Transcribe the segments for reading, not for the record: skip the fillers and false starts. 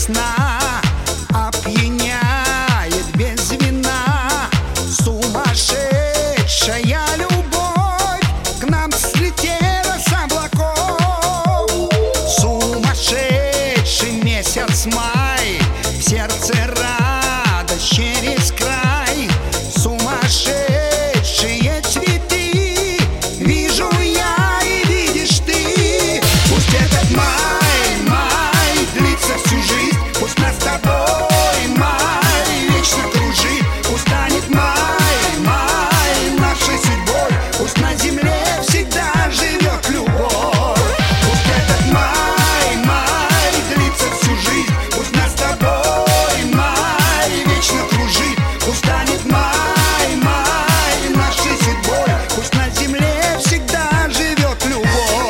весна опьяняет без вина. Сумасшедшая любовь к нам слетела с облаков. Сумасшедший месяц май, в сердце радость через край. Сумасшедшие цветы вижу я и видишь ты. Пусть этот май длится всю жизнь, пусть нас с тобой май вечно кружит. Пусть станет май нашей судьбой, пусть на земле всегда живет любовь. Пусть этот май длится всю жизнь, пусть нас с тобой май вечно кружит. Пусть станет май нашей судьбой, пусть на земле всегда живет любовь.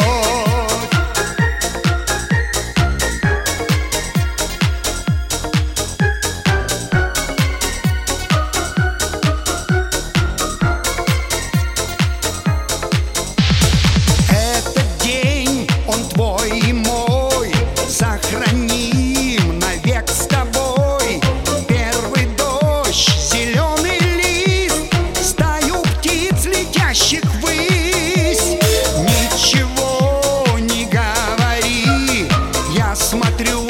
Этот день, он твой и мой, сохраним навек с тобой. Первый дождь, зеленый лист, стаю птиц, летящих ввысь. Ничего не говори, я смотрю